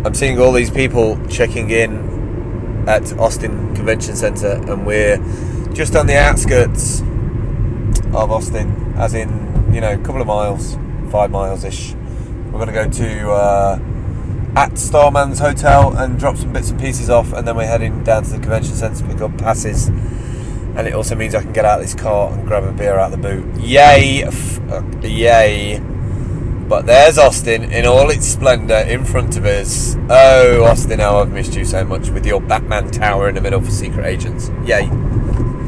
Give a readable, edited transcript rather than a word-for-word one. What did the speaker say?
I'm seeing all these people checking in at Austin Convention Centre, and we're just on the outskirts of Austin, as in, a couple of miles, 5 miles-ish. We're going to go to at Starman's Hotel and drop some bits and pieces off, and then we're heading down to the convention centre to pick up passes. And it also means I can get out of this car and grab a beer out of the boot. Yay! Yay! But there's Austin in all its splendour in front of us. Oh, Austin, how I've missed you so much with your Batman Tower in the middle for secret agents. Yay!